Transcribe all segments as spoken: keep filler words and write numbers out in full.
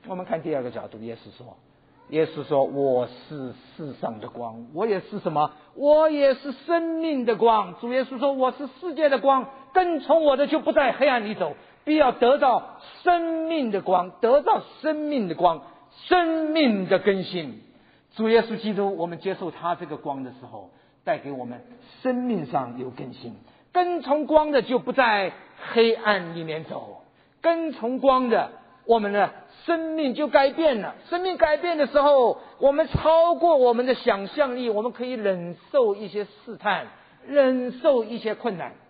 我们看第二个角度，耶稣说，耶稣说我是世上的光，我也是什么？我也是生命的光。主耶稣说我是世界的光，跟从我的就不在黑暗里走，必要得到生命的光，得到生命的光，生命的更新。主耶稣基督，我们接受他这个光的时候，带给我们生命上有更新。跟从光的就不在黑暗里面走，跟从光的我们的生命就改变了。生命改变的时候，我们超过我们的想象力，我们可以忍受一些试探，忍受一些困难。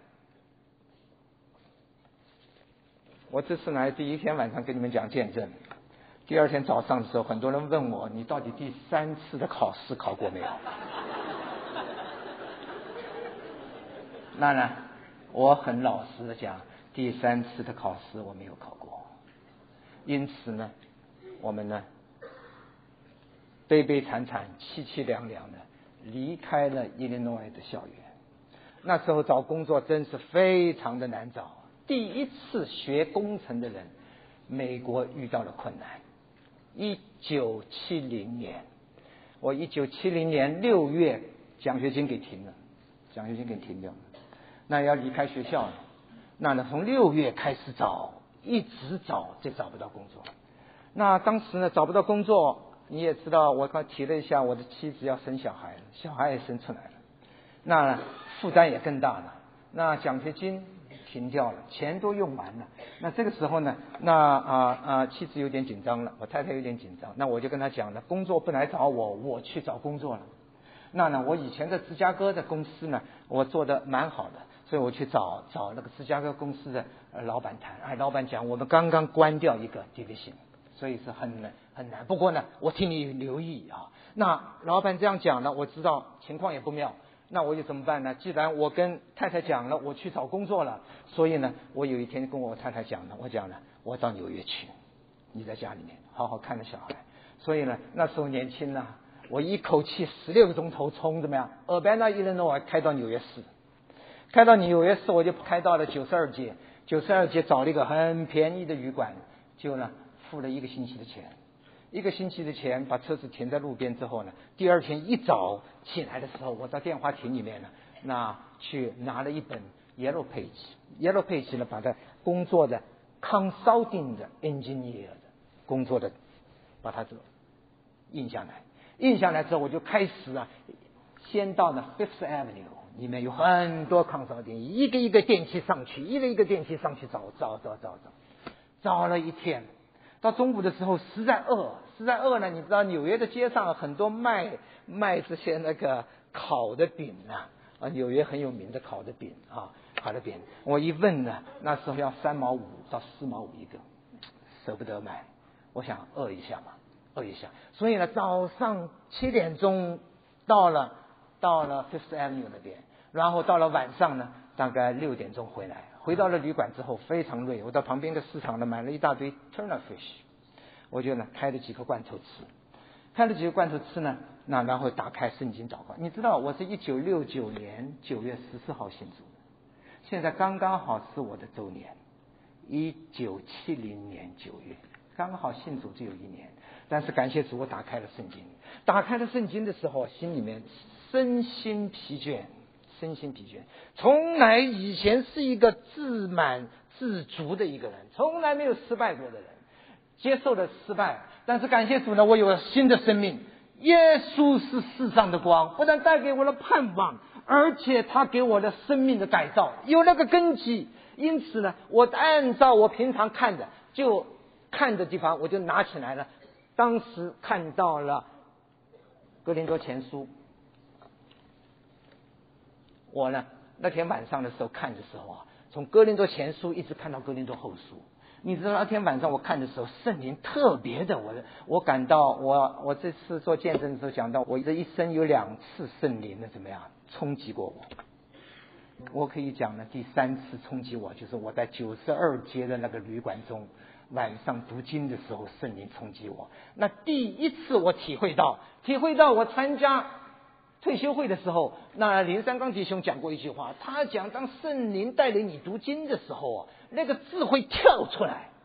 我这次来第一天晚上跟你们讲见证，第二天早上的时候，很多人问我，你到底第三次的考试考过没有？那呢，我很老实的讲，第三次的考试我没有考过。因此呢，我们呢悲悲惨惨凄凄凉凉的离开了伊利诺伊的校园。那时候找工作真是非常的难找，第一次学工程的人，美国遇到了困难。一九七零年，我一九七零年六月奖学金给停了，奖学金给停掉了，那要离开学校了。那呢，从六月开始找，一直找就找不到工作。那当时呢找不到工作，你也知道，我刚提了一下，我的妻子要生小孩了，小孩也生出来了，那负担也更大了。那奖学金停掉了，钱都用完了。那这个时候呢，那啊啊妻子有点紧张了，我太太有点紧张。那我就跟她讲了，工作不来找我，我去找工作了。那呢，我以前在芝加哥的公司呢，我做的蛮好的，所以我去找找那个芝加哥公司的老板谈。哎，老板讲我们刚刚关掉一个 division， 所以是很难很难。不过呢，我替你留意啊。那老板这样讲了，我知道情况也不妙。那我就怎么办呢？既然我跟太太讲了，我去找工作了，所以呢，我有一天跟我太太讲了，我讲了，我到纽约去，你在家里面好好看着小孩。所以呢，那时候年轻呢，我一口气十六个钟头从怎么样 Urbana Illinois 开到纽约市，开到纽约市我就开到了九十二街，九十二街找了一个很便宜的旅馆，就呢付了一个星期的钱。一个星期的钱，把车子停在路边之后呢，第二天一早起来的时候，我到电话亭里面呢，那去拿了一本 Yellow Page，Yellow Page 呢，把它工作的 consulting 的 engineer 的工作的，把它这印下来，印下来之后，我就开始啊，先到了 Fifth Avenue， 里面有很多 consulting， 一个一个电梯上去，一个一个电梯上去找找找找找，找了一天。到中午的时候实在饿，实在饿呢，你知道纽约的街上很多卖卖这些那个烤的饼啊，啊，纽约很有名的烤的饼啊，烤的饼。我一问呢，那时候要三毛五到四毛五一个，舍不得买。我想饿一下嘛，饿一下。所以呢，早上七点钟到了到了 Fifth Avenue 那边，然后到了晚上呢，大概六点钟回来。回到了旅馆之后非常累，我到旁边的市场呢买了一大堆 tuna fish， 我就呢开了几颗罐头吃，开了几个罐头吃呢，那然后打开圣经祷告。你知道我是一九六九年九月十四号信主的，现在刚刚好是我的周年，一九七零年九月，刚好信主只有一年。但是感谢主，我打开了圣经，打开了圣经的时候，心里面身心疲倦。身心疲倦，从来以前是一个自满自足的一个人，从来没有失败过的人，接受了失败，但是感谢主呢，我有了新的生命。耶稣是世上的光，不但带给我了盼望，而且他给我了生命的改造，有那个根基。因此呢，我按照我平常看的，就看的地方我就拿起来了。当时看到了哥林多前书，我呢那天晚上的时候看的时候啊，从哥林多前书一直看到哥林多后书。你知道那天晚上我看的时候，圣灵特别的，我我感到我我这次做见证的时候讲到，我这一生有两次圣灵的怎么样冲击过我。我可以讲呢，第三次冲击我就是我在九十二街的那个旅馆中晚上读经的时候，圣灵冲击我。那第一次我体会到，体会到我参加退休会的时候，那林三刚弟兄讲过一句话，他讲当圣灵带领你读经的时候啊，那个字会跳出来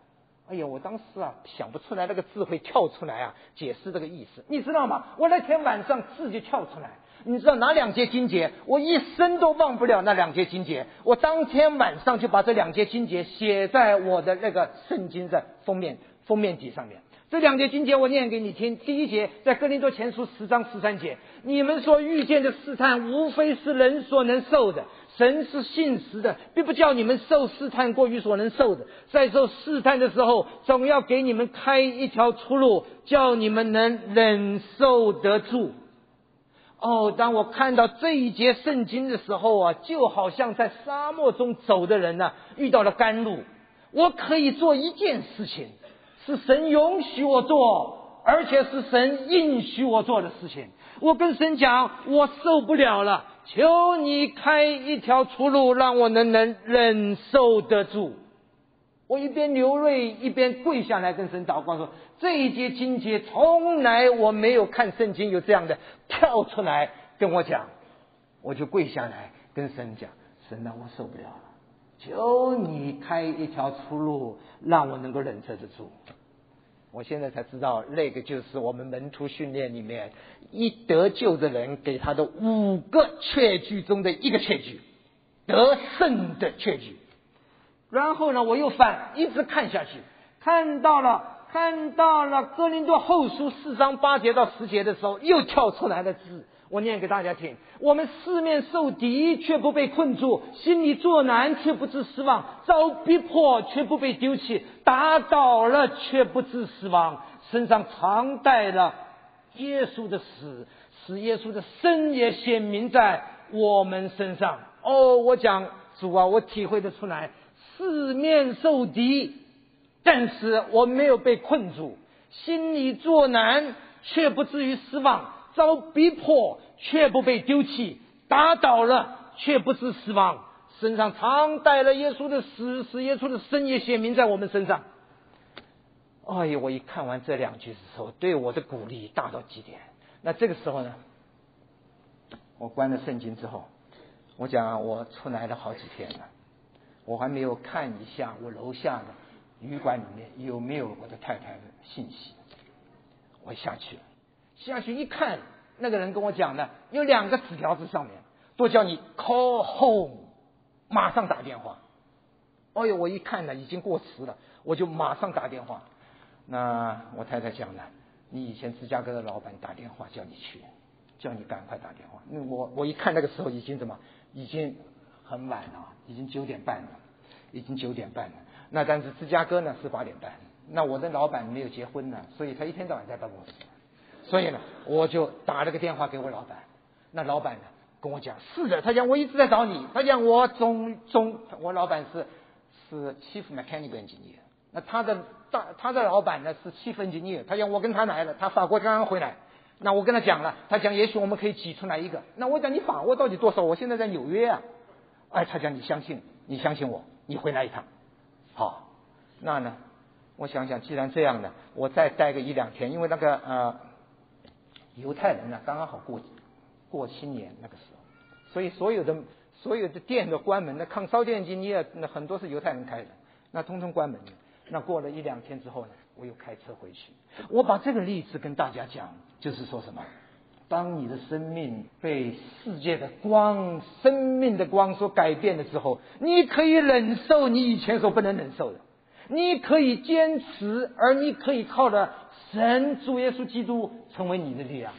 哎呀，我当时啊想不出来那个字会跳出来啊，解释这个意思，你知道吗？我那天晚上字就跳出来，你知道哪两节经节？我一生都忘不了那两节经节，我当天晚上就把这两节经节写在我的那个圣经的封面封面底上面。这两节经节我念给你听。第一节在哥林多前书十章十三节，你们所遇见的试探，无非是人所能受的。神是信实的，并不叫你们受试探过于所能受的。在受试探的时候，总要给你们开一条出路，叫你们能忍受得住。哦，当我看到这一节圣经的时候啊，就好像在沙漠中走的人呢、啊，遇到了甘露。我可以做一件事情，是神允许我做，而且是神应许我做的事情。我跟神讲，我受不了了，求你开一条出路，让我能能忍受得住。我一边流泪一边跪下来跟神祷告说，这一节经节从来我没有看圣经有这样的跳出来跟我讲，我就跪下来跟神讲，神啊，我受不了了，求你开一条出路，让我能够忍受得住。我现在才知道，那个就是我们门徒训练里面一得救的人给他的五个确据中的一个确据，得胜的确据。然后呢，我又翻，一直看下去，看到了看到了哥林多后书四章八节到十节的时候，又跳出来的字，我念给大家听。我们四面受敌，却不被困住；心里作难，却不致失望；遭逼迫，却不被丢弃；打倒了，却不致失望。身上常带了耶稣的死，使耶稣的生也显明在我们身上。哦，我讲主啊，我体会得出来，四面受敌，但是我没有被困住；心里作难，却不至于失望；遭逼迫，却不被丢弃；打倒了，却不致失望。身上常带了耶稣的死，使耶稣的生也显明在我们身上。哎呀，我一看完这两句的时候，对我的鼓励大到极点。那这个时候呢，我关了圣经之后，我讲我出来了好几天了，我还没有看一下我楼下的旅馆里面有没有我的太太的信息。我下去了，下去一看，那个人跟我讲呢，有两个纸条子上面都叫你 call home， 马上打电话。哎呦，我一看呢已经过时了，我就马上打电话。那我太太讲了，你以前芝加哥的老板打电话叫你去，叫你赶快打电话。那我我一看那个时候已经怎么，已经很晚了，已经九点半了，已经九点半了。那但是芝加哥呢是八点半。那我的老板没有结婚呢，所以他一天到晚在办公室。所以呢，我就打了个电话给我老板。那老板呢跟我讲，是的，他讲我一直在找你。他讲我总总，我老板是是 Chief Mechanical Engineer， 那他的大他的老板呢是 Chief Engineer。他讲我跟他来了，他法国刚刚回来。那我跟他讲了，他讲也许我们可以挤出来一个。那我讲你把握到底多少？我现在在纽约啊。哎，他讲你相信，你相信我，你回来一趟。好，那呢？我想想，既然这样呢，我再待个一两天，因为那个呃犹太人呢刚刚好过过新年那个时候，所以所有的所有的店都关门，那康烧店经业那很多是犹太人开的，那通通关门了。那过了一两天之后呢，我又开车回去。我把这个例子跟大家讲，就是说什么？当你的生命被世界的光、生命的光所改变的时候，你可以忍受你以前所不能忍受的。你可以坚持，而你可以靠着神主耶稣基督成为你的力量。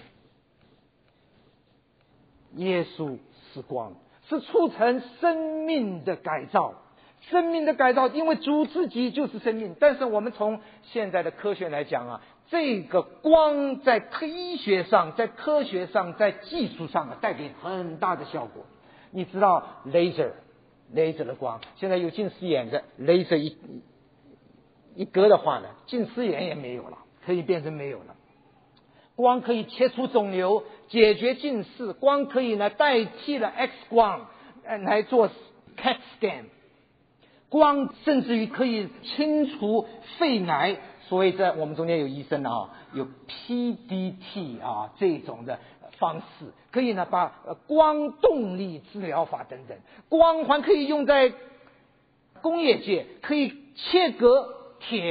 耶稣是光，是促成生命的改造。生命的改造，因为主自己就是生命。但是我们从现在的科学来讲啊，这个光在科医学上、在科学上、在技术上啊，带给很大的效果。你知道 laser laser 的光，现在有近视眼的 laser 一一割的话呢，近视眼也没有了，可以变成没有了。光可以切除肿瘤，解决近视，光可以呢代替了 X 光来做 C A T scan， 光甚至于可以清除肺癌。所以在我们中间有医生啊，有 P D T 啊这种的方式，可以呢把光动力治疗法等等，光环可以用在工业界，可以切割铁，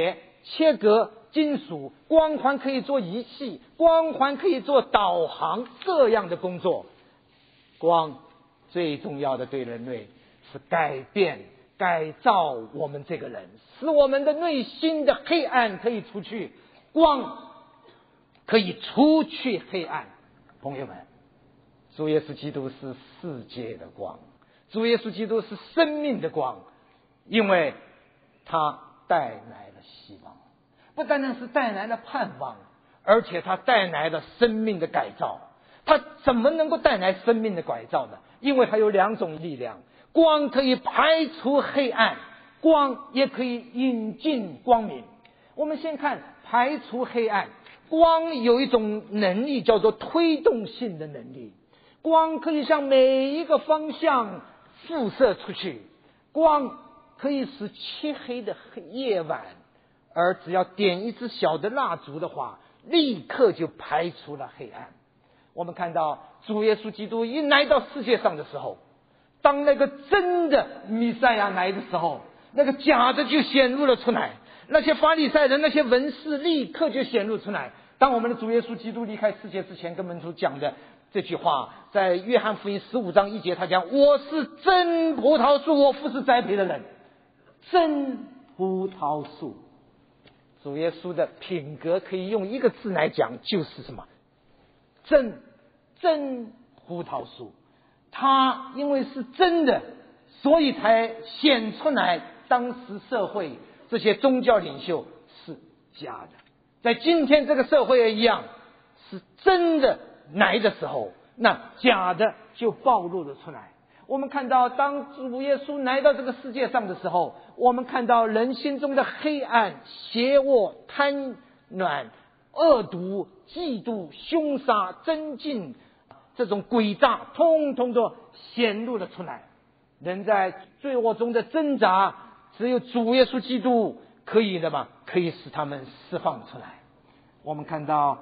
切割金属，光环可以做仪器，光环可以做导航，这样的工作。光最重要的对人类是改变改造我们这个人，使我们的内心的黑暗可以出去，光可以除去黑暗。朋友们，主耶稣基督是世界的光，主耶稣基督是生命的光，因为他带来了希望，不单单是带来了盼望，而且他带来了生命的改造。他怎么能够带来生命的改造呢？因为他有两种力量，光可以排除黑暗，光也可以引进光明。我们先看排除黑暗。光有一种能力叫做推动性的能力，光可以向每一个方向辐射出去，光可以使漆黑的夜晚，而只要点一支小的蜡烛的话，立刻就排除了黑暗。我们看到主耶稣基督一来到世界上的时候，当那个真的弥赛亚来的时候，那个假的就显露了出来，那些法利赛人那些文士立刻就显露出来。当我们的主耶稣基督离开世界之前跟门徒讲的这句话，在约翰福音十五章一节，他讲我是真葡萄树，我父是栽培的人。真葡萄树，主耶稣的品格可以用一个字来讲，就是什么？真真葡萄树。他因为是真的，所以才显出来当时社会这些宗教领袖是假的。在今天这个社会也一样，是真的来的时候，那假的就暴露了出来。我们看到当主耶稣来到这个世界上的时候，我们看到人心中的黑暗、邪恶、贪婪、恶毒、嫉妒、凶杀、争竞，这种诡诈通通都显露了出来。人在罪恶中的挣扎，只有主耶稣基督可以的嘛，可以使他们释放出来。我们看到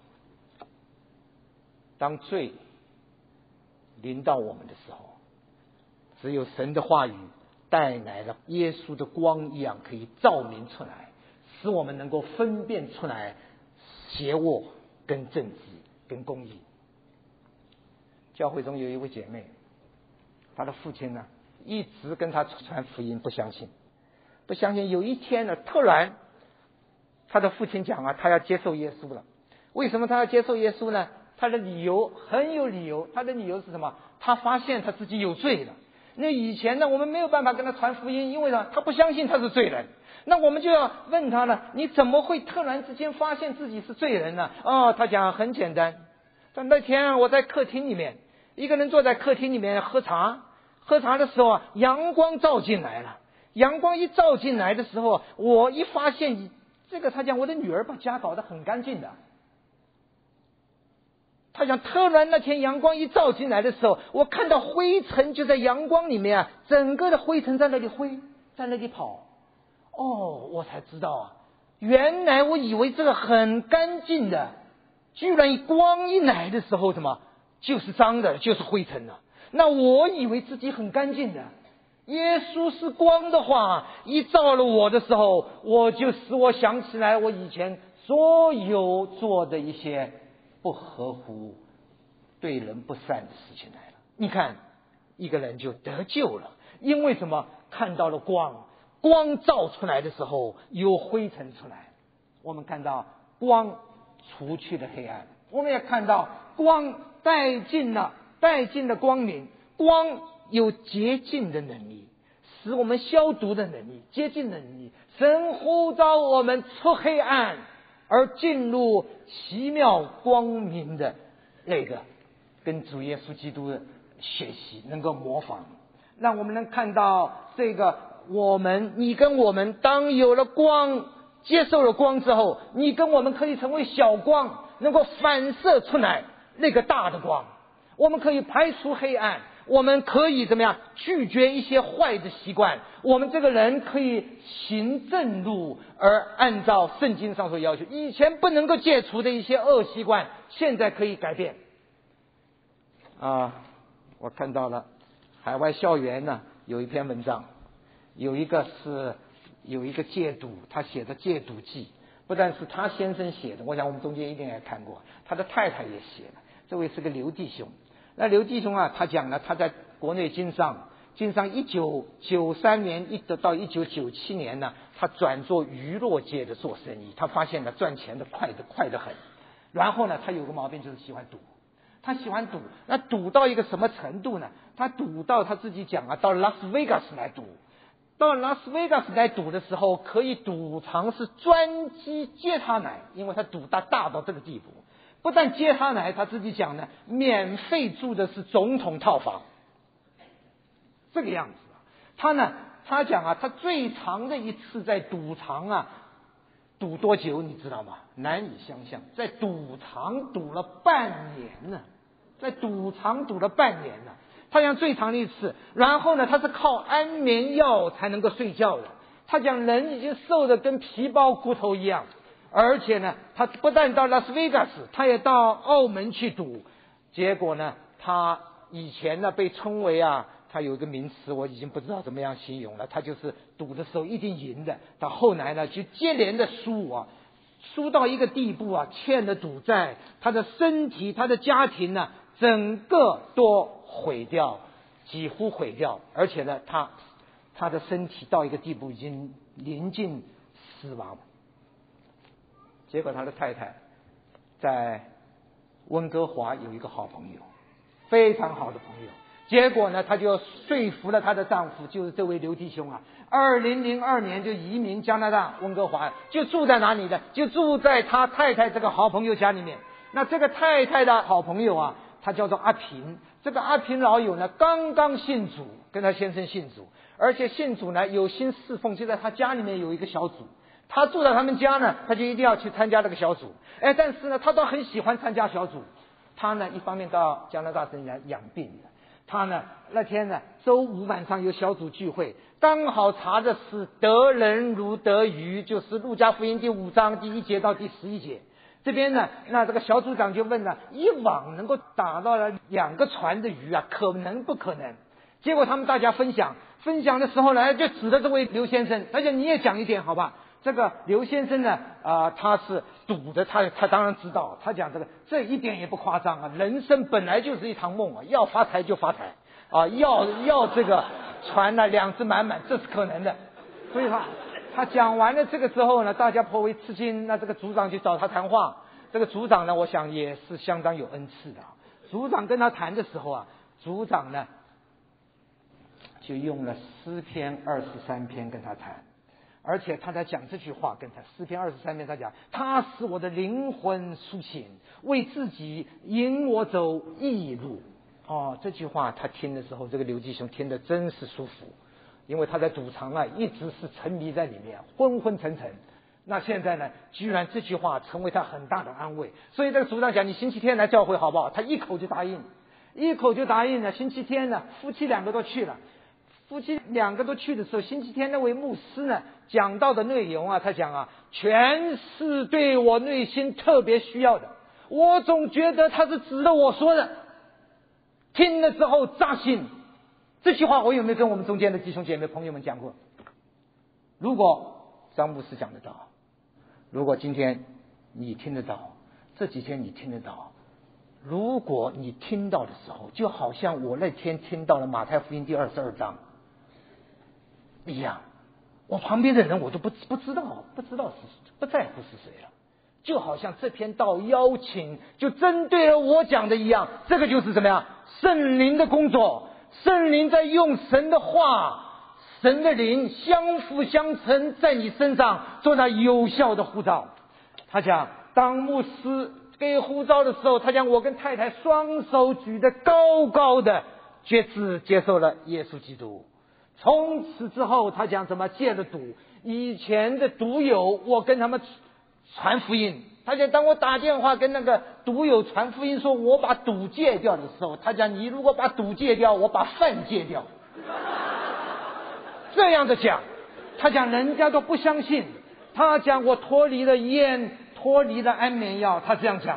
当罪临到我们的时候，只有神的话语带来了耶稣的光一样，可以照明出来，使我们能够分辨出来邪恶跟正直跟公义。教会中有一位姐妹，她的父亲呢一直跟她传福音，不相信不相信有一天呢，突然她的父亲讲啊，他要接受耶稣了。为什么他要接受耶稣呢？他的理由很有理由，他的理由是什么？他发现他自己有罪了。那以前呢，我们没有办法跟他传福音，因为呢，他不相信他是罪人。那我们就要问他了，你怎么会突然之间发现自己是罪人呢？哦，他讲很简单，但那天我在客厅里面，一个人坐在客厅里面喝茶，喝茶的时候啊，阳光照进来了。阳光一照进来的时候，我一发现这个，他讲我的女儿把家搞得很干净的。他讲突然那天阳光一照进来的时候，我看到灰尘就在阳光里面啊，整个的灰尘在那里挥，在那里跑。哦，我才知道啊，原来我以为这个很干净的，居然光一来的时候，什么就是脏的，就是灰尘了。那我以为自己很干净的，耶稣是光的话，一照了我的时候，我就使我想起来我以前所有做的一些不合乎对人不善的事情来了。你看一个人就得救了，因为什么？看到了光，光照出来的时候有灰尘出来，我们看到光除去了黑暗，我们也看到光带进了带进了光明。光有洁净的能力，使我们消毒的能力，洁净的能力。神呼召我们出黑暗而进入奇妙光明的那个，跟主耶稣基督的学习，能够模仿，让我们能看到这个我们你跟我们当有了光，接受了光之后，你跟我们可以成为小光，能够反射出来那个大的光。我们可以排除黑暗，我们可以怎么样拒绝一些坏的习惯，我们这个人可以行正路，而按照圣经上所要求，以前不能够戒除的一些恶习惯，现在可以改变。啊，我看到了海外校园呢有一篇文章，有一个是有一个戒赌，他写的戒赌记，不但是他先生写的，我想我们中间一定也看过，他的太太也写了。这位是个刘弟兄，那刘弟兄啊，他讲了他在国内经商，经商一九九三年一直到一九九七年呢，他转做娱乐界的做生意，他发现了赚钱的快的快得很。然后呢，他有个毛病就是喜欢赌，他喜欢赌，那赌到一个什么程度呢？他赌到他自己讲啊，到拉斯维加斯来赌，到拉斯维加斯来赌的时候，可以赌场是专机接他来，因为他赌大大到这个地步，不但接他来，他自己讲呢，免费住的是总统套房，这个样子啊。他呢，他讲啊，他最长的一次在赌场啊。赌多久你知道吗？难以想象，在赌场赌了半年呢，在赌场赌了半年呢。他讲最长的一次，然后呢，他是靠安眠药才能够睡觉的。他讲人已经瘦得跟皮包骨头一样，而且呢，他不但到拉斯维加斯，他也到澳门去赌。结果呢，他以前呢被称为啊。他有一个名词，我已经不知道怎么样形容了。他就是赌的时候一定赢的，到后来呢就接连的输啊，输到一个地步啊，欠了赌债，他的身体、他的家庭呢，整个都毁掉，几乎毁掉。而且呢，他他的身体到一个地步已经临近死亡。结果他的太太在温哥华有一个好朋友，非常好的朋友。结果呢，他就说服了他的丈夫，就是这位刘弟兄啊，二零零二年就移民加拿大温哥华，就住在哪里呢？就住在他太太这个好朋友家里面。那这个太太的好朋友啊，他叫做阿平。这个阿平老友呢，刚刚信主，跟他先生信主，而且信主呢有心侍奉，就在他家里面有一个小组。他住在他们家呢，他就一定要去参加这个小组。哎，但是呢，他倒很喜欢参加小组。他呢，一方面到加拿大这里来养病的。他呢，那天呢，周五晚上有小组聚会，刚好查的是得人如得鱼，就是路加福音第五章第一节到第十一节。这边呢，那这个小组长就问了，一网能够打到了两个船的鱼啊，可能不可能？结果他们大家分享，分享的时候呢，就指着这位刘先生，而且你也讲一点好吧？这个刘先生呢，啊、呃，他是赌的，他他当然知道。他讲这个，这一点也不夸张啊。人生本来就是一场梦啊，要发财就发财啊，要要这个船呢两只满满，这是可能的。所以他他讲完了这个之后呢，大家颇为吃惊。那这个组长去找他谈话，这个组长呢，我想也是相当有恩赐的。组长跟他谈的时候啊，组长呢就用了诗篇二十三篇跟他谈。而且他在讲这句话，跟他诗篇二十三篇，他讲他使我的灵魂苏醒，为自己引我走义路。哦，这句话他听的时候，这个刘继雄听得真是舒服，因为他在赌场啊一直是沉迷在里面，昏昏沉沉。那现在呢，居然这句话成为他很大的安慰。所以这个组长讲，你星期天来教会好不好？他一口就答应，一口就答应了。星期天呢，夫妻两个都去了。夫妻两个都去的时候，星期天那位牧师呢讲到的内容啊，他讲啊，全是对我内心特别需要的。我总觉得他是指着我说的，听了之后扎心。这句话我有没有跟我们中间的弟兄姐妹朋友们讲过？如果张牧师讲得到，如果今天你听得到，这几天你听得到，如果你听到的时候，就好像我那天听到了马太福音第二十二章一样，我旁边的人我都不不知道，不知道是不在乎是谁了，就好像这篇道邀请就针对了我讲的一样。这个就是怎么样？圣灵的工作，圣灵在用神的话、神的灵相辅相成，在你身上做那有效的呼召。他讲，当牧师给呼召的时候，他讲我跟太太双手举得高高的，决志接受了耶稣基督。从此之后，他讲怎么戒了赌，以前的赌友我跟他们传福音。他讲当我打电话跟那个赌友传福音说我把赌戒掉的时候，他讲你如果把赌戒掉，我把饭戒掉。这样的讲，他讲人家都不相信。他讲我脱离了烟，脱离了安眠药，他这样讲，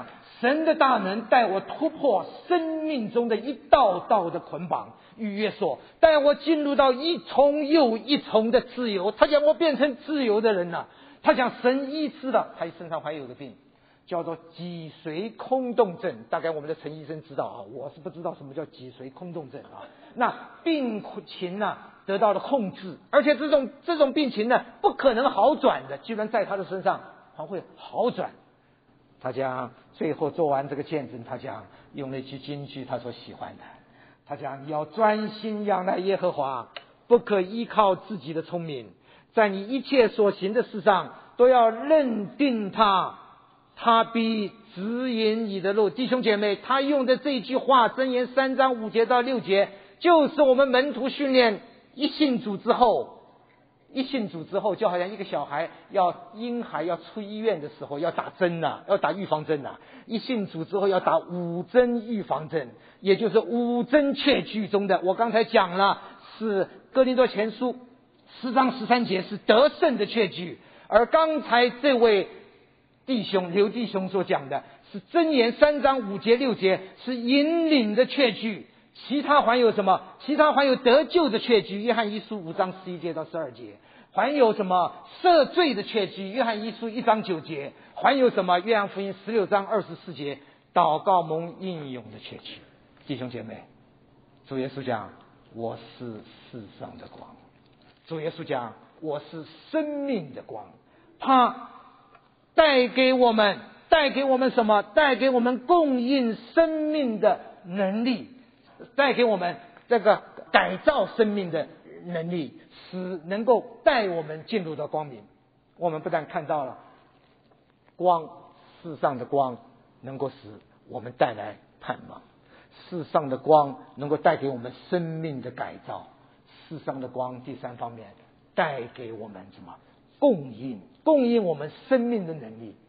神的大能带我突破生命中的一道道的捆绑与约束，带我进入到一重又一重的自由。他讲我变成自由的人了。他讲神医治了他身上还有个病叫做脊髓空洞症，大概我们的陈医生知道啊，我是不知道什么叫脊髓空洞症啊。那病情呢、啊、得到了控制，而且这种这种病情呢不可能好转的，居然在他的身上还会好转。他讲最后做完这个见证，他讲用了一句金句，他所喜欢的，他讲要专心仰赖耶和华，不可依靠自己的聪明，在你一切所行的事上都要认定他，他必指引你的路。弟兄姐妹，他用的这句话箴言三章五节到六节，就是我们门徒训练一信主之后，一信主之后就好像一个小孩要婴孩要出医院的时候要打针呐、啊，要打预防针呐、啊。一信主之后要打五针预防针，也就是五针确据中的，我刚才讲了，是哥林多前书十章十三节是得胜的确据，而刚才这位弟兄刘弟兄所讲的是箴言三章五节六节是引领的确据。其他还有什么？其他还有得救的确据，约翰一书五章十一节到十二节；还有什么赦罪的确据，约翰一书一章九节；还有什么约翰福音十六章二十四节，祷告蒙应用的确据。弟兄姐妹，主耶稣讲我是世上的光，主耶稣讲我是生命的光，他带给我们带给我们什么？带给我们供应生命的能力，带给我们这个改造生命的能力，使能够带我们进入到光明。我们不但看到了光，世上的光能够使我们带来盼望，世上的光能够带给我们生命的改造，世上的光第三方面带给我们什么？供应供应我们生命的能力。